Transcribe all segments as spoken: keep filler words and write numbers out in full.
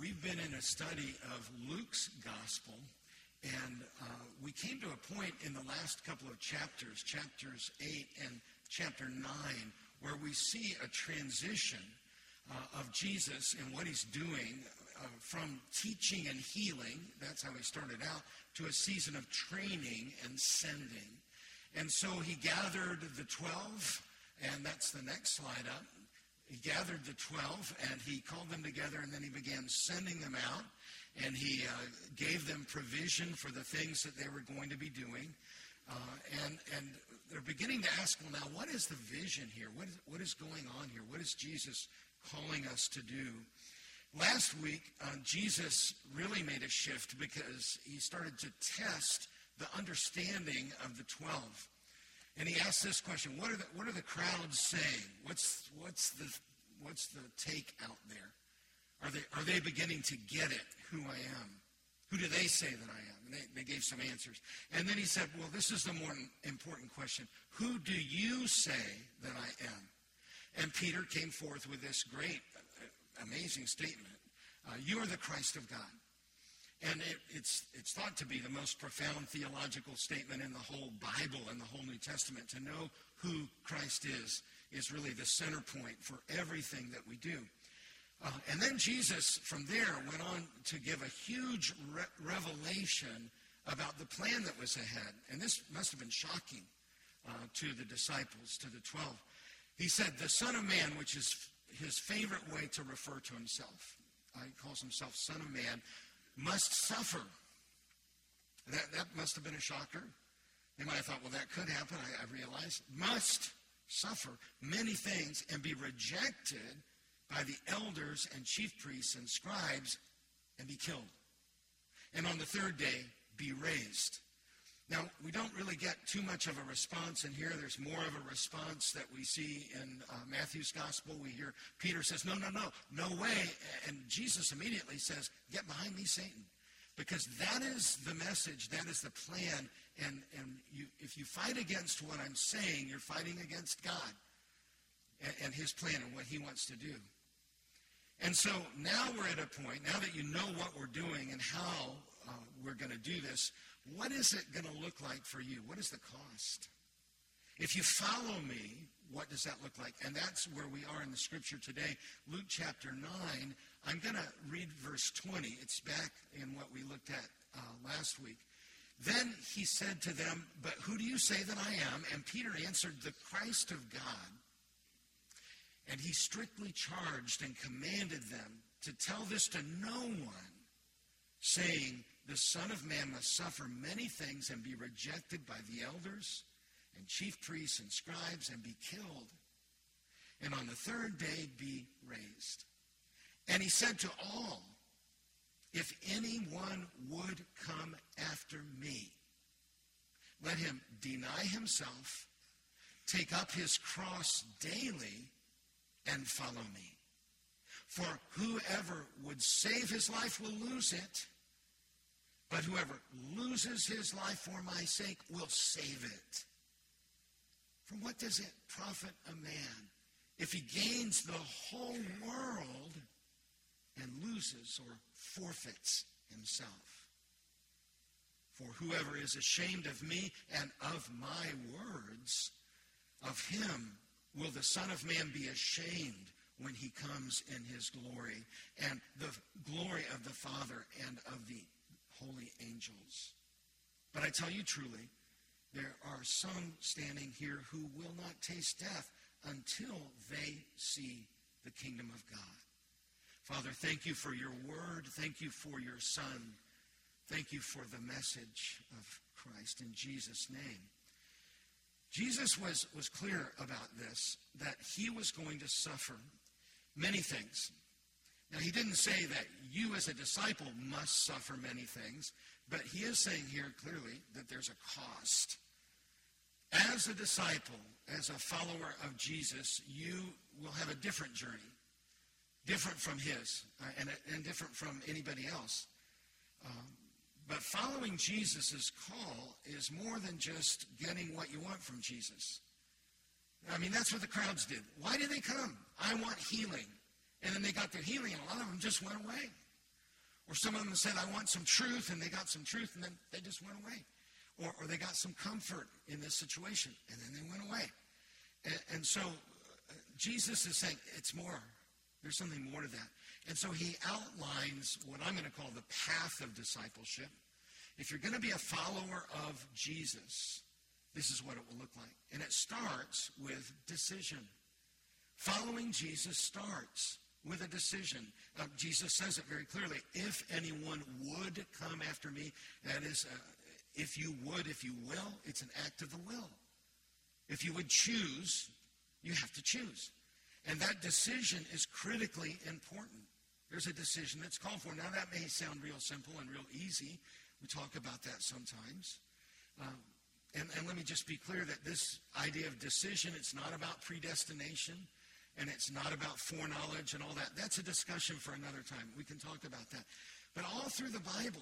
we've been in a study of Luke's gospel, and uh, we came to a point in the last couple of chapters, chapters eight and chapter nine, where we see a transition uh, of Jesus and what he's doing uh, from teaching and healing, that's how he started out, to a season of training and sending. And so he gathered the twelve, and that's the next slide up. He gathered the twelve, and he called them together, and then he began sending them out, and he uh, gave them provision for the things that they were going to be doing. Uh, and and they're beginning to ask, well, now, what is the vision here? What is, what is going on here? What is Jesus calling us to do? Last week, uh, Jesus really made a shift because he started to test the understanding of the twelve. And he asked this question: What are the what are the crowds saying? What's what's the what's the take out there? Are they are they beginning to get it? Who I am? Who do they say that I am? And they, they gave some answers. And then he said, well, this is the more important question: Who do you say that I am? And Peter came forth with this great, amazing statement: uh, You are the Christ of God. And it, it's it's thought to be the most profound theological statement in the whole Bible and the whole New Testament. To know who Christ is is really the center point for everything that we do. Uh, and then Jesus, from there, went on to give a huge re- revelation about the plan that was ahead. And this must have been shocking uh, to the disciples, to the twelve. He said, the Son of Man, which is his favorite way to refer to himself. Uh, he calls himself Son of Man, must suffer. That, that must have been a shocker. They might have thought, well, that could happen, I, I realize. Must suffer many things and be rejected by the elders and chief priests and scribes and be killed. And on the third day, be raised. Now, we don't really get too much of a response in here. There's more of a response that we see in uh, Matthew's gospel. We hear Peter says, no, no, no, no way. And Jesus immediately says, get behind me, Satan. Because that is the message, that is the plan. And, and you, if you fight against what I'm saying, you're fighting against God and, and his plan and what he wants to do. And so now we're at a point, now that you know what we're doing and how uh, we're going to do this, what is it going to look like for you? What is the cost? If you follow me, what does that look like? And that's where we are in the scripture today. Luke chapter nine, I'm going to read verse twenty. It's back in what we looked at uh, last week. Then he said to them, but who do you say that I am? And Peter answered, the Christ of God. And he strictly charged and commanded them to tell this to no one, saying, the Son of Man must suffer many things and be rejected by the elders and chief priests and scribes and be killed, and on the third day be raised. And he said to all, if anyone would come after me, let him deny himself, take up his cross daily, and follow me. For whoever would save his life will lose it, but whoever loses his life for my sake will save it. For what does it profit a man if he gains the whole world and loses or forfeits himself? For whoever is ashamed of me and of my words, of him will the Son of Man be ashamed when he comes in his glory and the glory of the Father and of the holy angels. But I tell you truly, there are some standing here who will not taste death until they see the kingdom of God. Father, thank you for your word. Thank you for your Son. Thank you for the message of Christ in Jesus' name. Jesus was, was clear about this, that he was going to suffer many things. Now, he didn't say that you as a disciple must suffer many things, but he is saying here clearly that there's a cost. As a disciple, as a follower of Jesus, you will have a different journey, different from his, uh, and, and different from anybody else. Um, but following Jesus' call is more than just getting what you want from Jesus. I mean, that's what the crowds did. Why did they come? I want healing. And then they got their healing, and a lot of them just went away. Or some of them said, I want some truth, and they got some truth, and then they just went away. Or, or they got some comfort in this situation, and then they went away. And, and so uh, Jesus is saying, it's more. There's something more to that. And so he outlines what I'm going to call the path of discipleship. If you're going to be a follower of Jesus, this is what it will look like. And it starts with decision. Following Jesus starts with a decision. Uh, Jesus says it very clearly. If anyone would come after me, that is, uh, if you would, if you will, it's an act of the will. If you would choose, you have to choose. And that decision is critically important. There's a decision that's called for. Now, that may sound real simple and real easy. We talk about that sometimes. Um, and, and let me just be clear that this idea of decision, it's not about predestination, and it's not about foreknowledge and all that. That's a discussion for another time. We can talk about that. But all through the Bible,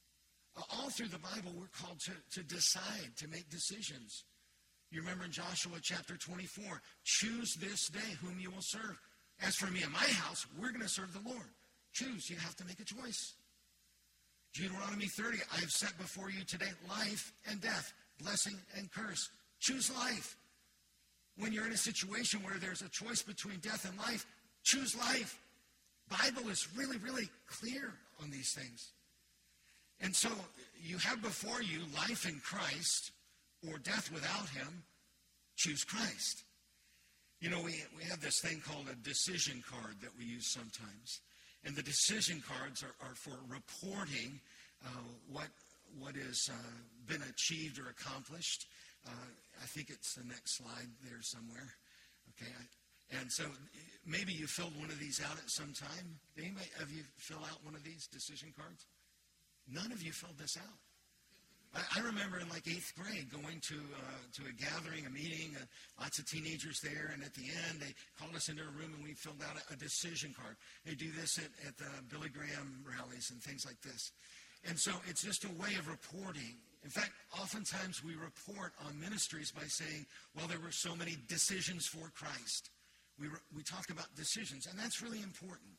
all through the Bible, we're called to, to decide, to make decisions. You remember in Joshua chapter twenty-four, choose this day whom you will serve. As for me and my house, we're going to serve the Lord. Choose. You have to make a choice. Deuteronomy thirty, I have set before you today life and death, blessing and curse. Choose life. When you're in a situation where there's a choice between death and life, choose life. Bible is really, really clear on these things. And so you have before you life in Christ or death without him. Choose Christ. You know, we, we have this thing called a decision card that we use sometimes. And the decision cards are, are for reporting uh, what what has uh, been achieved or accomplished. Uh, I think it's the next slide there somewhere. Okay, I, and so maybe you filled one of these out at some time. Did anybody of you fill out one of these decision cards? None of you filled this out. I remember in like eighth grade going to uh, to a gathering, a meeting, uh, lots of teenagers there, and at the end they called us into a room and we filled out a, a decision card. They do this at, at the Billy Graham rallies and things like this. And so it's just a way of reporting. In fact, oftentimes we report on ministries by saying, well, there were so many decisions for Christ. We, re- we talk about decisions, and that's really important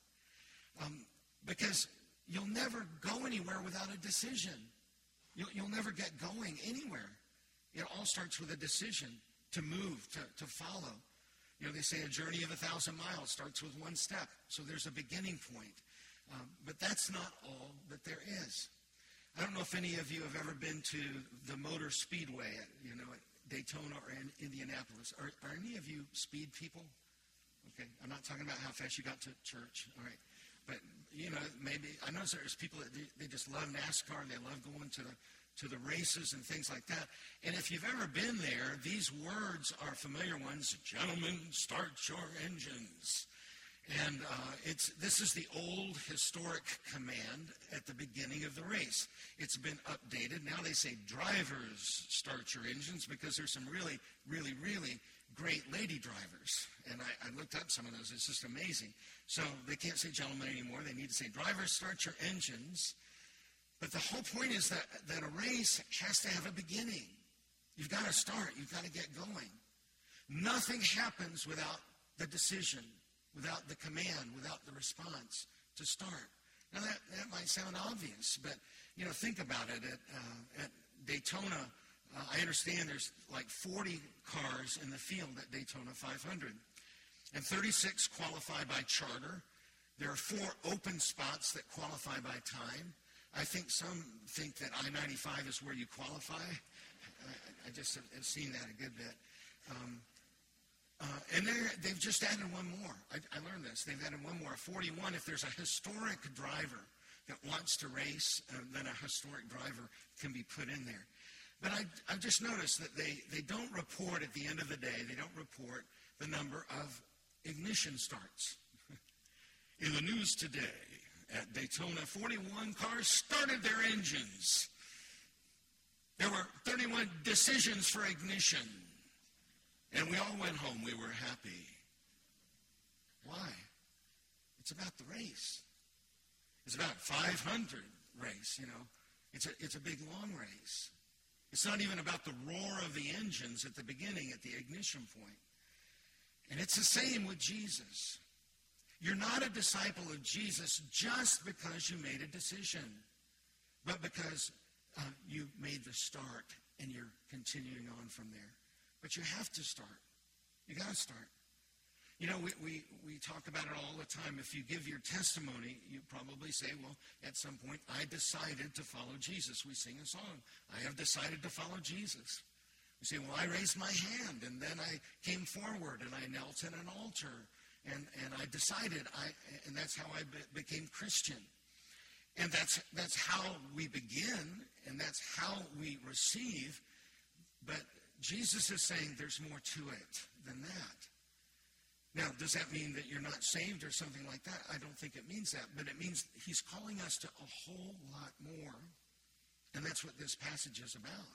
um, because you'll never go anywhere without a decision. You'll, you'll never get going anywhere. It all starts with a decision to move, to, to follow. You know, they say a journey of a thousand miles starts with one step. So there's a beginning point. Um, but that's not all that there is. I don't know if any of you have ever been to the Motor Speedway, at, you know, at Daytona or in Indianapolis. Are, are any of you speed people? Okay, I'm not talking about how fast you got to church. All right. But, you know, maybe, I know there's people that they just love NASCAR and they love going to the to the races and things like that. And if you've ever been there, these words are familiar ones. Gentlemen, start your engines. And uh, it's this is the old historic command at the beginning of the race. It's been updated. Now they say drivers, start your engines, because there's some really, really, really great lady drivers. And I, I looked up some of those. It's just amazing. So they can't say gentlemen anymore. They need to say drivers, start your engines. But the whole point is that, that a race has to have a beginning. You've got to start. You've got to get going. Nothing happens without the decision, without the command, without the response to start. Now, that, that might sound obvious, but, you know, think about it. At, uh, at Daytona, uh, I understand there's like forty cars in the field at Daytona five hundred, and thirty-six qualify by charter. There are four open spots that qualify by time. I think some think that I ninety-five is where you qualify. I, I just have, have seen that a good bit. Um, uh, and they've just added one more. I, I learned this. They've added one more, forty-one. If there's a historic driver that wants to race, uh, then a historic driver can be put in there. But I, I've just noticed that they, they don't report at the end of the day, they don't report the number of ignition starts. In the news today, at Daytona, forty-one cars started their engines. There were thirty-one decisions for ignition. And we all went home. We were happy. Why? It's about the race. It's about five hundred race, you know. It's a, it's a big, long race. It's not even about the roar of the engines at the beginning, at the ignition point. And it's the same with Jesus. You're not a disciple of Jesus just because you made a decision, but because uh, you made the start and you're continuing on from there. But you have to start. You got to start. You know, we, we, we talk about it all the time. If you give your testimony, you probably say, well, at some point, I decided to follow Jesus. We sing a song, I have decided to follow Jesus. We say, well, I raised my hand, and then I came forward, and I knelt in an altar, and, and I decided, I, and that's how I be, became Christian. And that's, that's how we begin, and that's how we receive. But Jesus is saying there's more to it than that. Now, does that mean that you're not saved or something like that? I don't think it means that, but it means he's calling us to a whole lot more, and that's what this passage is about.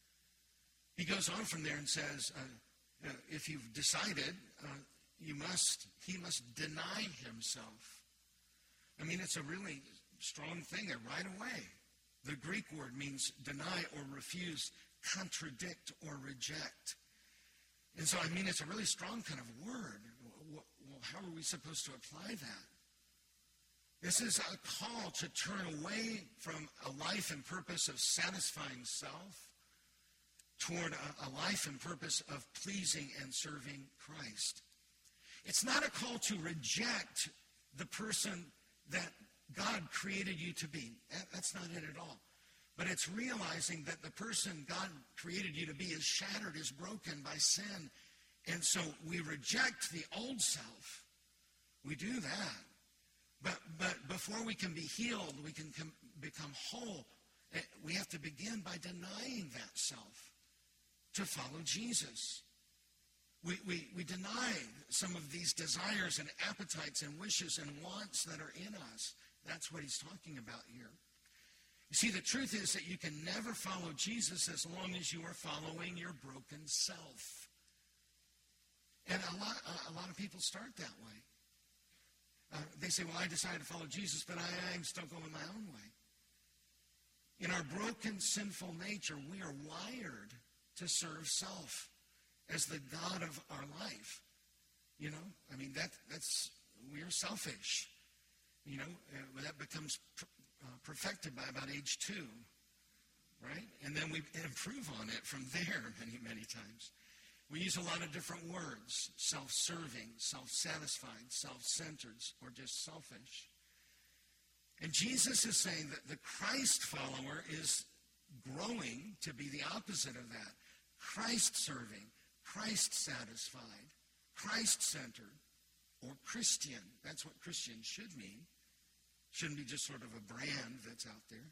He goes on from there and says, uh, uh, if you've decided, uh, you must, he must deny himself. I mean, it's a really strong thing there right away. The Greek word means deny or refuse, contradict or reject. And so, I mean, it's a really strong kind of word. Well, how are we supposed to apply that? This is a call to turn away from a life and purpose of satisfying self toward a, a life and purpose of pleasing and serving Christ. It's not a call to reject the person that God created you to be. That's not it at all. But it's realizing that the person God created you to be is shattered, is broken by sin. And so we reject the old self. We do that. But but before we can be healed, we can com- become whole, we have to begin by denying that self to follow Jesus. We, we, we deny some of these desires and appetites and wishes and wants that are in us. That's what he's talking about here. You see, the truth is that you can never follow Jesus as long as you are following your broken self. And a lot, a lot of people start that way. Uh, they say, well, I decided to follow Jesus, but I, I'm still going my own way. In our broken, sinful nature, we are wired to serve self as the God of our life. You know, I mean, that that's, we are selfish. You know, uh, that becomes Uh, perfected by about age two, right? And then we improve on it from there many, many times. We use a lot of different words: self-serving, self-satisfied, self-centered, or just selfish. And Jesus is saying that the Christ follower is growing to be the opposite of that. Christ-serving, Christ-satisfied, Christ-centered, or Christian. That's what Christian should mean. Shouldn't be just sort of a brand that's out there.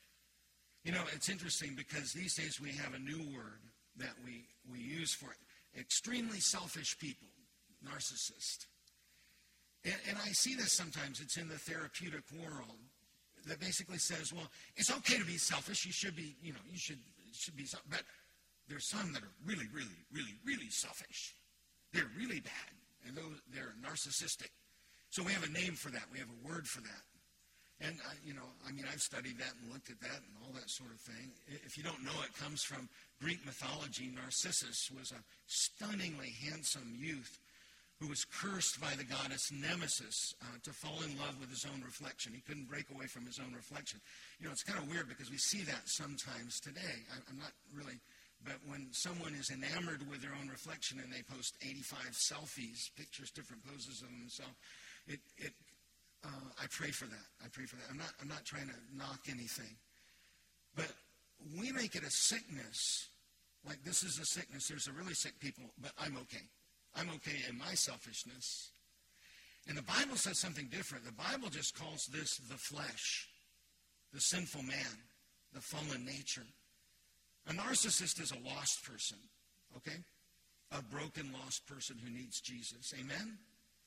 You know, it's interesting because these days we have a new word that we, we use for extremely selfish people, narcissist. And, and I see this sometimes. It's in the therapeutic world that basically says, well, it's okay to be selfish. You should be, you know, you should, should be, but there's some that are really, really, really, really selfish. They're really bad, and those, they're narcissistic. So we have a name for that. We have a word for that. And, uh, you know, I mean, I've studied that and looked at that and all that sort of thing. If you don't know, it comes from Greek mythology. Narcissus was a stunningly handsome youth who was cursed by the goddess Nemesis uh, to fall in love with his own reflection. He couldn't break away from his own reflection. You know, it's kind of weird because we see that sometimes today. I, I'm not really, but when someone is enamored with their own reflection and they post eighty-five selfies, pictures, different poses of themselves, it, it Uh, I pray for that. I pray for that. I'm not, I'm not trying to knock anything. But we make it a sickness. Like, this is a sickness. There's a really sick people, but I'm okay. I'm okay in my selfishness. And the Bible says something different. The Bible just calls this the flesh, the sinful man, the fallen nature. A narcissist is a lost person, okay? A broken, lost person who needs Jesus. Amen?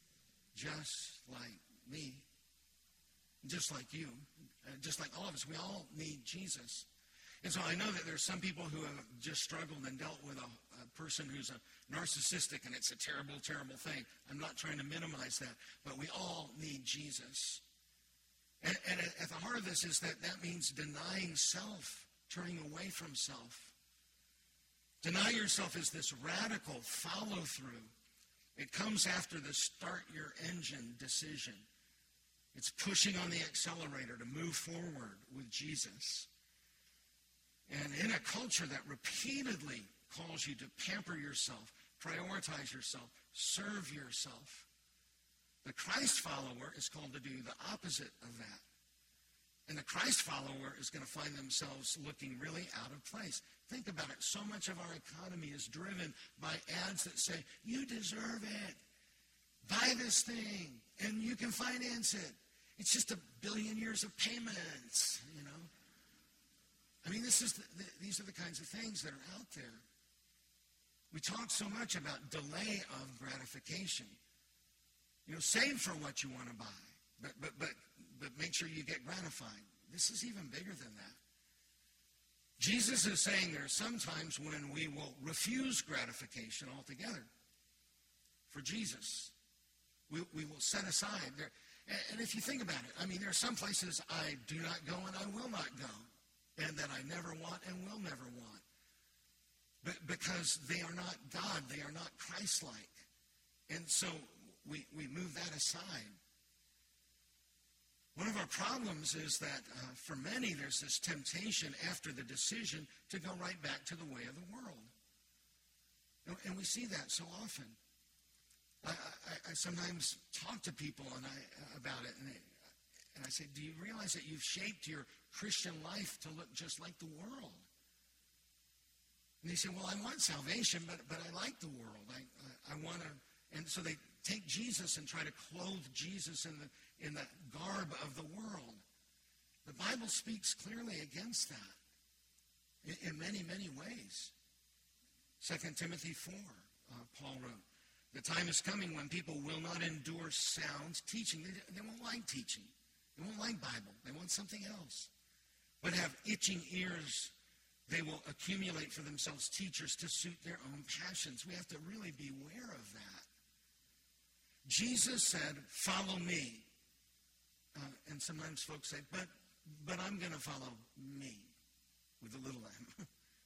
Just like me, just like you, uh, just like all of us. We all need Jesus. And so I know that there's some people who have just struggled and dealt with a, a person who's a narcissistic, and it's a terrible, terrible thing. I'm not trying to minimize that, but we all need Jesus. And, and at the heart of this is that that means denying self, turning away from self. Deny yourself is this radical follow-through. It comes after the start your engine decision. It's pushing on the accelerator to move forward with Jesus. And in a culture that repeatedly calls you to pamper yourself, prioritize yourself, serve yourself, the Christ follower is called to do the opposite of that. And the Christ follower is going to find themselves looking really out of place. Think about it. So much of our economy is driven by ads that say, you deserve it. Buy this thing, and you can finance it. It's just a billion years of payments, you know. I mean, this is the, the, these are the kinds of things that are out there. We talk so much about delay of gratification. You know, save for what you want to buy, but but but but make sure you get gratified. This is even bigger than that. Jesus is saying there are some times when we will refuse gratification altogether for Jesus. We, we will set aside. There, and if you think about it, I mean, there are some places I do not go and I will not go, and that I never want and will never want. But because they are not God, they are not Christ-like. And so we, we move that aside. One of our problems is that uh, for many, there's this temptation after the decision to go right back to the way of the world. And, and we see that so often. I, I, I sometimes talk to people and I, uh, about it, and, they, and I say, do you realize that you've shaped your Christian life to look just like the world? And they say, well, I want salvation, but, but I like the world. I, I, I want to, and so they take Jesus and try to clothe Jesus in the in the garb of the world. The Bible speaks clearly against that in, in many, many ways. Second Timothy four, uh, Paul wrote, the time is coming when people will not endure sound teaching. They, they won't like teaching. They won't like Bible. They want something else. But have itching ears. They will accumulate for themselves teachers to suit their own passions. We have to really beware of that. Jesus said, follow me. Uh, and sometimes folks say, but but I'm going to follow me with a little m.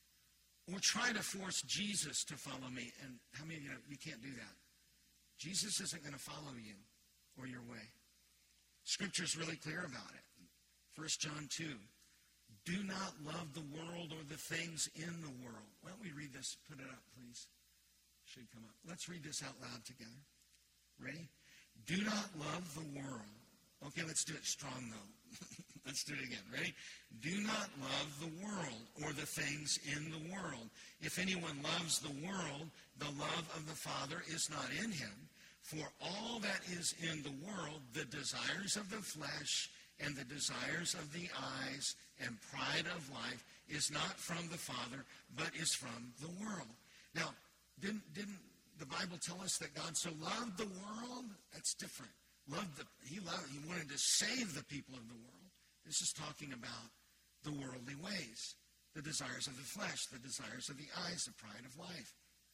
Or try to force Jesus to follow me. And how many of you know you can't do that? Jesus isn't going to follow you or your way. Scripture's really clear about it. First John two. Do not love the world or the things in the world. Why don't we read this? Put it up, please. Should come up. Let's read this out loud together. Ready? Do not love the world. Okay, let's do it strong, though. Let's do it again. Ready? Do not love the world or the things in the world. If anyone loves the world, the love of the Father is not in him. For all that is in the world, the desires of the flesh and the desires of the eyes and pride of life is not from the Father, but is from the world. Now, didn't, didn't the Bible tell us that God so loved the world? That's different. Loved the, he loved, he wanted to save the people of the world. This is talking about the worldly ways, the desires of the flesh, the desires of the eyes, the pride of life.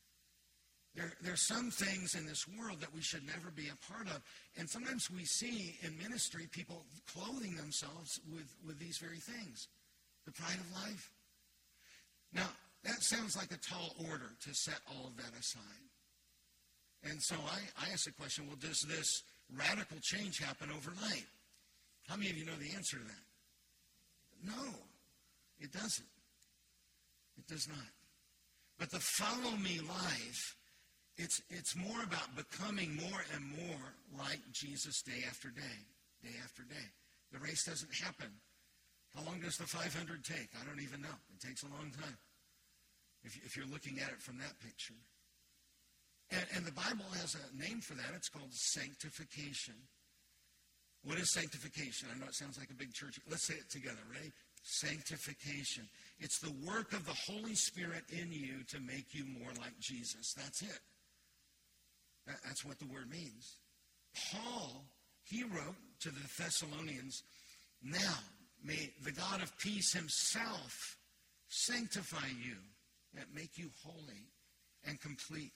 There, there are some things in this world that we should never be a part of. And sometimes we see in ministry people clothing themselves with, with these very things. The pride of life. Now, that sounds like a tall order to set all of that aside. And so I, I ask the question, well, does this radical change happen overnight? How many of you know the answer to that? No, it doesn't. It does not. But the follow me life, it's, it's more about becoming more and more like Jesus day after day, day after day. The race doesn't happen. How long does the five hundred take? I don't even know. It takes a long time if, if you're looking at it from that picture. And, and the Bible has a name for that. It's called sanctification. What is sanctification? I know it sounds like a big church. Let's say it together. Ready? Sanctification. It's the work of the Holy Spirit in you to make you more like Jesus. That's it. That, that's what the word means. Paul, he wrote to the Thessalonians, now may the God of peace himself sanctify you, and make you holy and complete.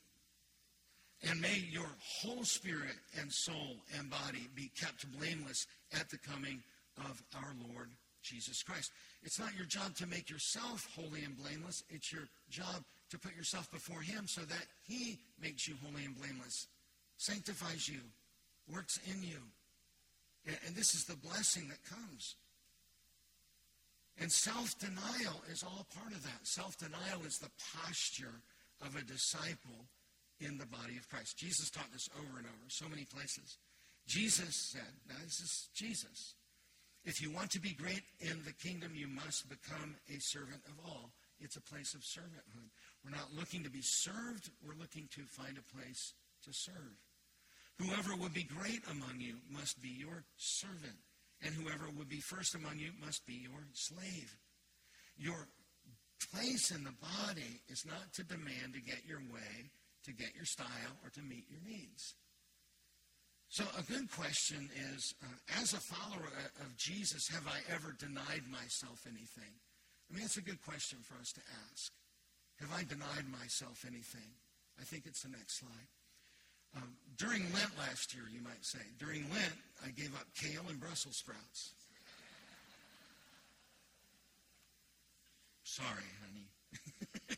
And may your whole spirit and soul and body be kept blameless at the coming of our Lord Jesus Christ. It's not your job to make yourself holy and blameless. It's your job to put yourself before him so that he makes you holy and blameless sanctifies you, works in you. And, and this is the blessing that comes. And self-denial is all part of that. Self-denial is the posture of a disciple in the body of Christ. Jesus taught this over and over, so many places. Jesus said, now this is Jesus, if you want to be great in the kingdom, you must become a servant of all. It's a place of servanthood. We're not looking to be served. We're looking to find a place to serve. Whoever would be great among you must be your servant. And whoever would be first among you must be your slave. Your place in the body is not to demand to get your way, to get your style, or to meet your needs. So a good question is, uh, as a follower of Jesus, have I ever denied myself anything? I mean, that's a good question for us to ask. Have I denied myself anything? I think it's the next slide. Um, during Lent last year, you might say, during Lent, I gave up kale and Brussels sprouts. Sorry, honey.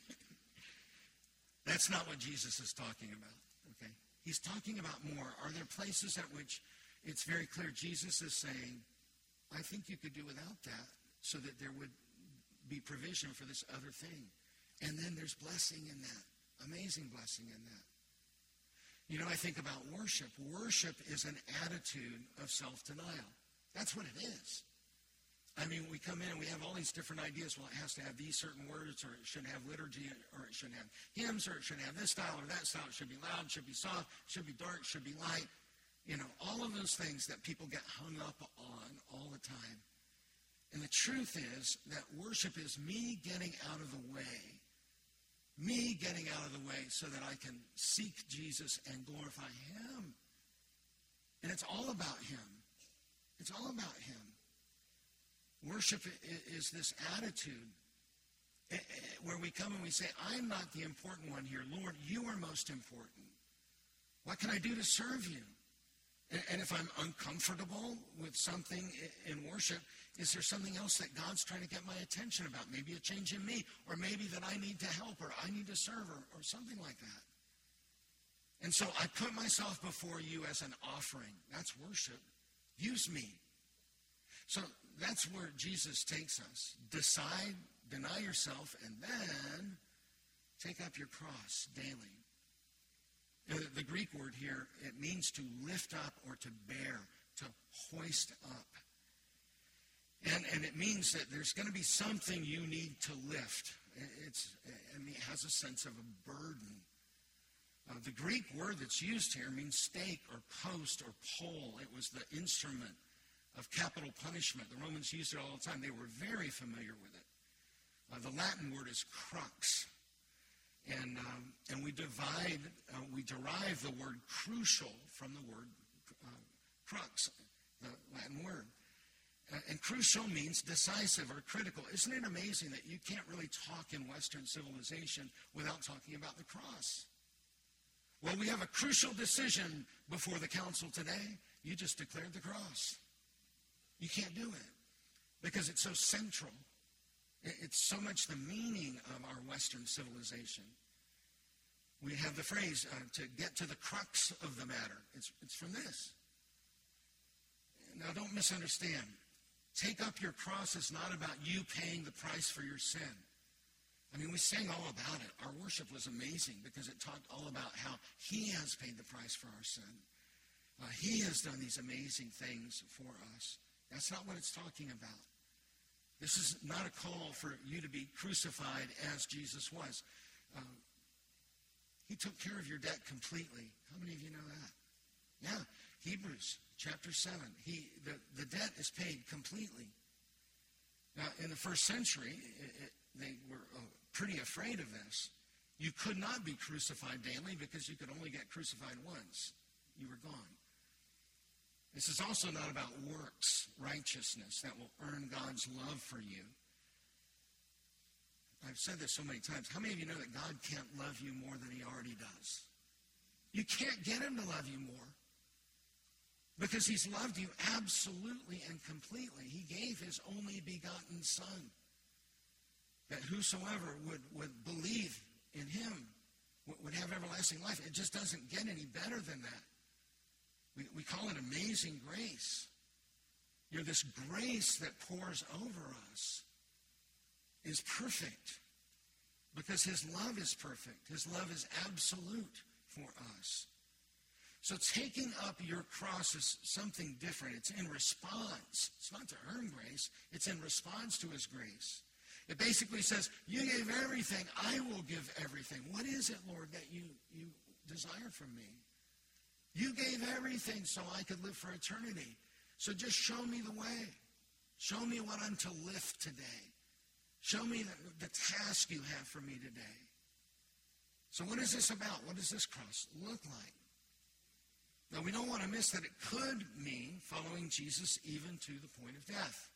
That's not what Jesus is talking about, okay? He's talking about more. Are there places at which it's very clear Jesus is saying, I think you could do without that so that there would be provision for this other thing. And then there's blessing in that, amazing blessing in that. You know, I think about worship. Worship is an attitude of self-denial. That's what it is. I mean, we come in and we have all these different ideas. Well, it has to have these certain words, or it should have liturgy, or it should have hymns, or it should have this style or that style. It should be loud, should be soft, should be dark, should be light. You know, all of those things that people get hung up on all the time. And the truth is that worship is me getting out of the way. Me getting out of the way so that I can seek Jesus and glorify him. And it's all about him. It's all about him. Worship is this attitude where we come and we say, I'm not the important one here. Lord, you are most important. What can I do to serve you? And if I'm uncomfortable with something in worship, is there something else that God's trying to get my attention about? Maybe a change in me, or maybe that I need to help, or I need to serve, or, or something like that. And so I put myself before you as an offering. That's worship. Use me. So that's where Jesus takes us. Decide, deny yourself, and then take up your cross daily. The, the Greek word here, it means to lift up or to bear, to hoist up. And, and it means that there's going to be something you need to lift. It's, I mean, it has a sense of a burden. Uh, the Greek word that's used here means stake or post or pole. It was the instrument of capital punishment. The Romans used it all the time. They were very familiar with it. Uh, the Latin word is crux. And um, and we divide, uh, we derive the word crucial from the word uh, crux, the Latin word. Uh, and crucial means decisive or critical. Isn't it amazing that you can't really talk in Western civilization without talking about the cross? Well, we have a crucial decision before the council today. You just declared the cross. You can't do it because it's so central. It's so much the meaning of our Western civilization. We have the phrase, uh, to get to the crux of the matter. It's, it's from this. Now, don't misunderstand. Take up your cross is not about you paying the price for your sin. I mean, we sang all about it. Our worship was amazing because it talked all about how he has paid the price for our sin. Uh, he has done these amazing things for us. That's not what it's talking about. This is not a call for you to be crucified as Jesus was. Uh, he took care of your debt completely. How many of you know that? Yeah, Hebrews chapter seven. He the, the debt is paid completely. Now, in the first century, it, it, they were uh, pretty afraid of this. You could not be crucified daily because you could only get crucified once. You were gone. This is also not about works, righteousness that will earn God's love for you. I've said this so many times. How many of you know that God can't love you more than he already does? You can't get him to love you more because he's loved you absolutely and completely. He gave his only begotten Son that whosoever would, would believe in him would have everlasting life. It just doesn't get any better than that. We, we call it amazing grace. You know, this grace that pours over us is perfect because his love is perfect. His love is absolute for us. So taking up your cross is something different. It's in response. It's not to earn grace. It's in response to his grace. It basically says, you gave everything. I will give everything. What is it, Lord, that you, you desire from me? You gave everything so I could live for eternity. So just show me the way. Show me what I'm to lift today. Show me the, the task you have for me today. So what is this about? What does this cross look like? Now, we don't want to miss that it could mean following Jesus even to the point of death.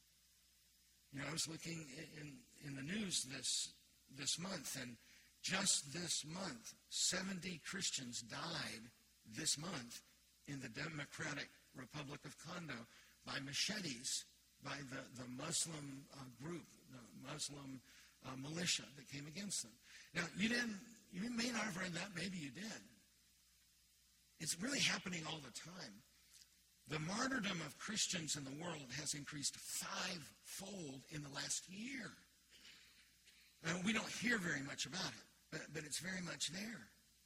You know, I was looking in, in the news this, this month, and just this month, seventy Christians died this month in the Democratic Republic of Congo by machetes, by the, the Muslim uh, group, the Muslim uh, militia that came against them. Now, you didn't, you may not have read that, maybe you did. It's really happening all the time. The martyrdom of Christians in the world has increased fivefold in the last year. Now, we don't hear very much about it, but, but it's very much there.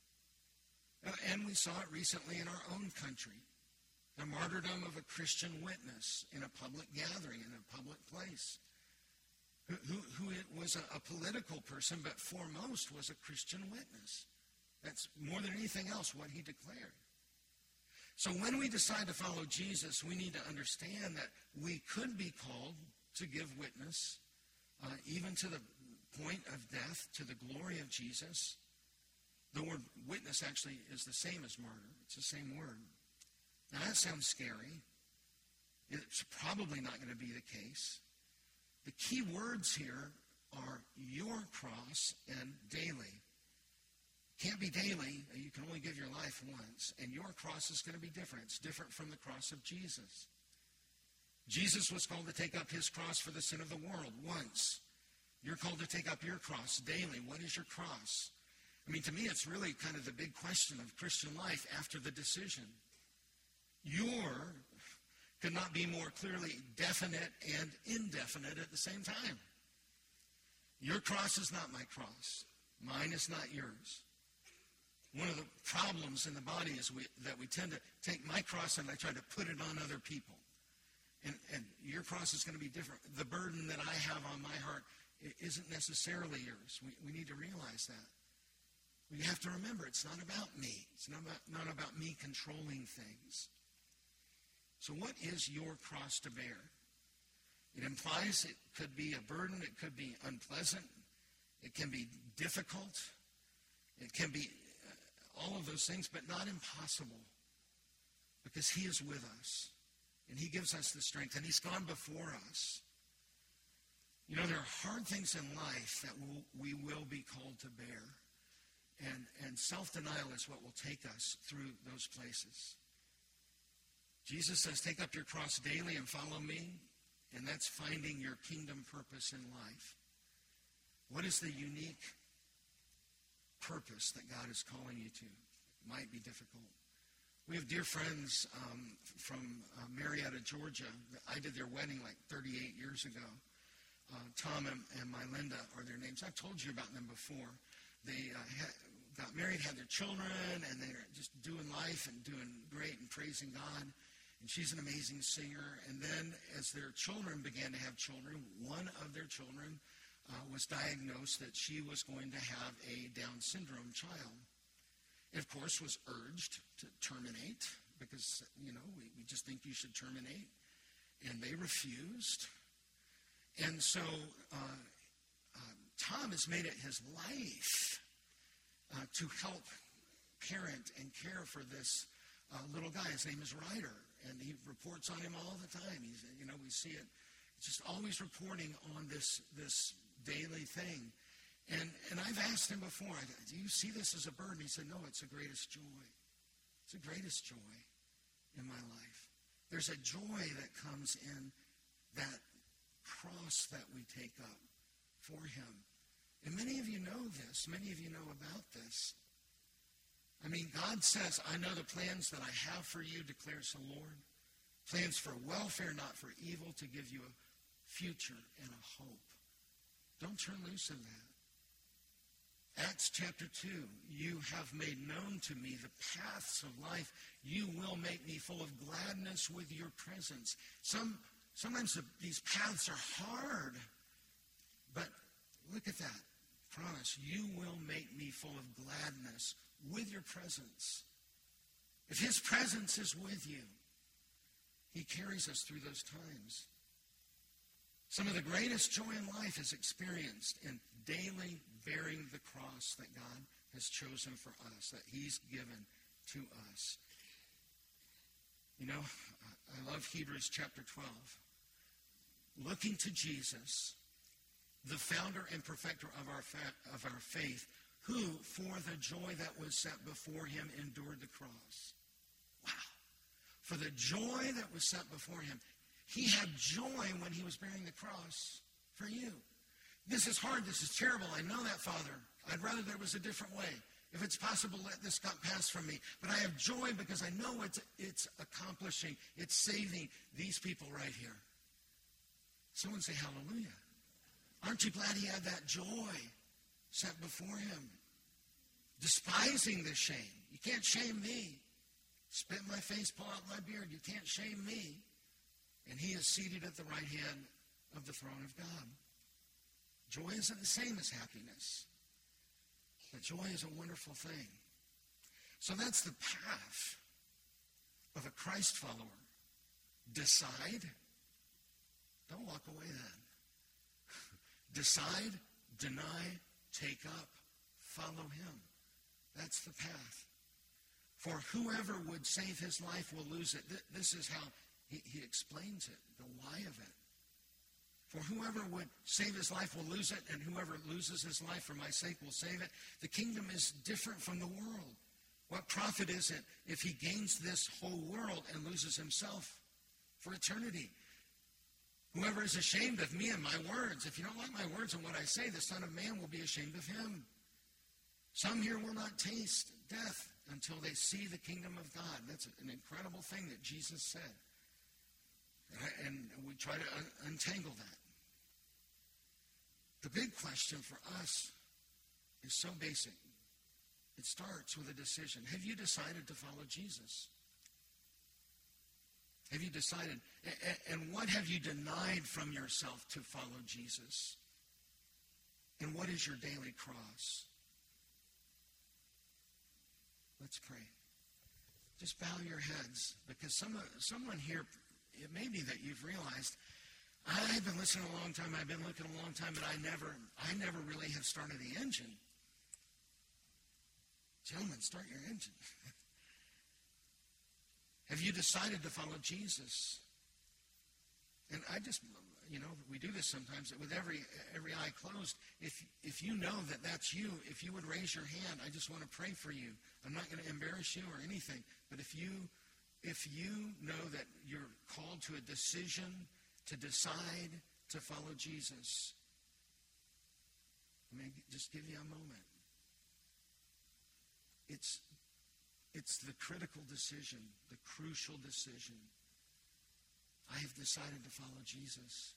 Uh, and we saw it recently in our own country. The martyrdom of a Christian witness in a public gathering, in a public place, who, who, who it was a, a political person, but foremost was a Christian witness. That's more than anything else what he declared. So when we decide to follow Jesus, we need to understand that we could be called to give witness, uh, even to the point of death, to the glory of Jesus. The word witness actually is the same as martyr. It's the same word. Now that sounds scary. It's probably not going to be the case. The key words here are your cross and daily. Can't be daily. You can only give your life once. And your cross is going to be different. It's different from the cross of Jesus. Jesus was called to take up his cross for the sin of the world once. You're called to take up your cross daily. What is your cross? I mean, to me, it's really kind of the big question of Christian life after the decision. Your could not be more clearly definite and indefinite at the same time. Your cross is not my cross. Mine is not yours. One of the problems in the body is we, that we tend to take my cross and I try to put it on other people. And, and your cross is going to be different. The burden that I have on my heart isn't necessarily yours. We, we need to realize that. We have to remember it's not about me. It's not about, not about me controlling things. So what is your cross to bear? It implies it could be a burden. It could be unpleasant. It can be difficult. It can be all of those things, but not impossible, because he is with us, and he gives us the strength, and he's gone before us. You know, there are hard things in life that we'll, we will be called to bear, and, and self-denial is what will take us through those places. Jesus says, take up your cross daily and follow me, and that's finding your kingdom purpose in life. What is the unique purpose that God is calling you to? It might be difficult. We have dear friends um, from uh, Marietta, Georgia. I did their wedding like thirty-eight years ago. Uh, Tom and, and Mylinda are their names. I've told you about them before. They uh, ha- got married, had their children, and they're just doing life and doing great and praising God. And she's an amazing singer. And then as their children began to have children, one of their children Uh, was diagnosed that she was going to have a Down syndrome child. It, of course, was urged to terminate because, you know, we, we just think you should terminate. And they refused. And so uh, uh, Tom has made it his life uh, to help parent and care for this uh, little guy. His name is Ryder, and he reports on him all the time. He's, you know, we see it. Just always reporting on this this daily thing. And and I've asked him before, do you see this as a burden? He said, no, it's the greatest joy. It's the greatest joy in my life. There's a joy that comes in that cross that we take up for him. And many of you know this. Many of you know about this. mean, God says, I know the plans that I have for you, declares the Lord. Plans for welfare, not for evil, to give you a future and a hope. Don't turn loose of that. Acts chapter two, you have made known to me the paths of life. You will make me full of gladness with your presence. Some, sometimes the, these paths are hard, but look at that. Promise, you will make me full of gladness with your presence. If his presence is with you, he carries us through those times. Some of the greatest joy in life is experienced in daily bearing the cross that God has chosen for us, that he's given to us. You know, I love Hebrews chapter twelve. Looking to Jesus, the founder and perfecter of our fa- of our faith, who, for the joy that was set before him, endured the cross. Wow. For the joy that was set before him. He had joy when he was bearing the cross for you. This is hard. This is terrible. I know that, Father. I'd rather there was a different way. If it's possible, let this cup pass from me. But I have joy because I know it's, it's accomplishing, it's saving these people right here. Someone say hallelujah. Aren't you glad he had that joy set before him? Despising the shame. You can't shame me. Spit in my face, pull out my beard. You can't shame me. And he is seated at the right hand of the throne of God. Joy isn't the same as happiness. But joy is a wonderful thing. So that's the path of a Christ follower. Decide. Don't walk away then. Decide, deny, take up, follow him. That's the path. For whoever would save his life will lose it. This is how he, he explains it, the why of it. For whoever would save his life will lose it, and whoever loses his life for my sake will save it. The kingdom is different from the world. What profit is it if he gains this whole world and loses himself for eternity? Whoever is ashamed of me and my words, if you don't like my words and what I say, the Son of Man will be ashamed of him. Some here will not taste death until they see the kingdom of God. That's an incredible thing that Jesus said. And we try to un- untangle that. The big question for us is so basic. It starts with a decision. Have you decided to follow Jesus? Have you decided? And what have you denied from yourself to follow Jesus? And what is your daily cross? Let's pray. Just bow your heads, because some, someone here, it may be that you've realized, I've been listening a long time, I've been looking a long time, but I never, I never really have started the engine. Gentlemen, start your engine. Have you decided to follow Jesus? And I just, you know, we do this sometimes with every every eye closed. If if you know that that's you, if you would raise your hand, I just want to pray for you. I'm not going to embarrass you or anything, but if you if you know that you're called to a decision to decide to follow Jesus, let me just give you a moment. It's It's the critical decision, the crucial decision. I have decided to follow Jesus.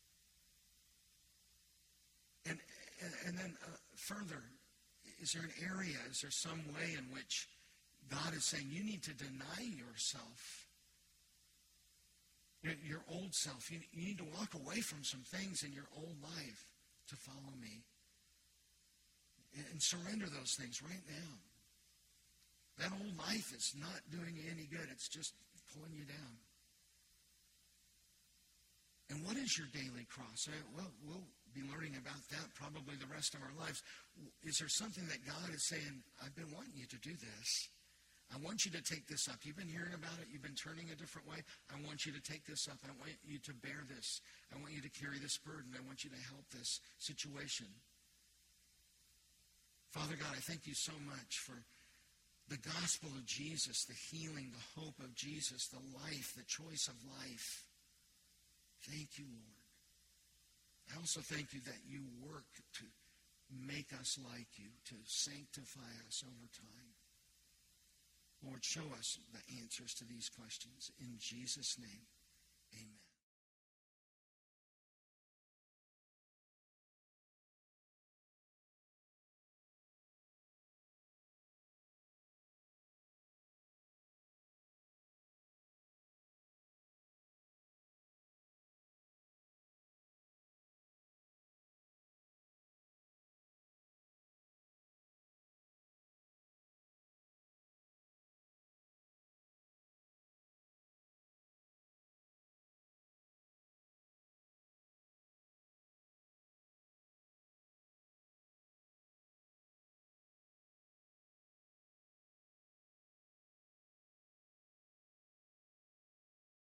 And, and, and then uh, further, is there an area, is there some way in which God is saying you need to deny yourself, your, your old self. You, you need to walk away from some things in your old life to follow me. And, and surrender those things right now. That old life is not doing you any good. It's just pulling you down. And what is your daily cross? Well, we'll be learning about that probably the rest of our lives. Is there something that God is saying, I've been wanting you to do this. I want you to take this up. You've been hearing about it. You've been turning a different way. I want you to take this up. I want you to bear this. I want you to carry this burden. I want you to help this situation. Father God, I thank you so much for the gospel of Jesus, the healing, the hope of Jesus, the life, the choice of life. Thank you, Lord. I also thank you that you work to make us like you, to sanctify us over time. show us the answers to these questions. In Jesus' name, amen.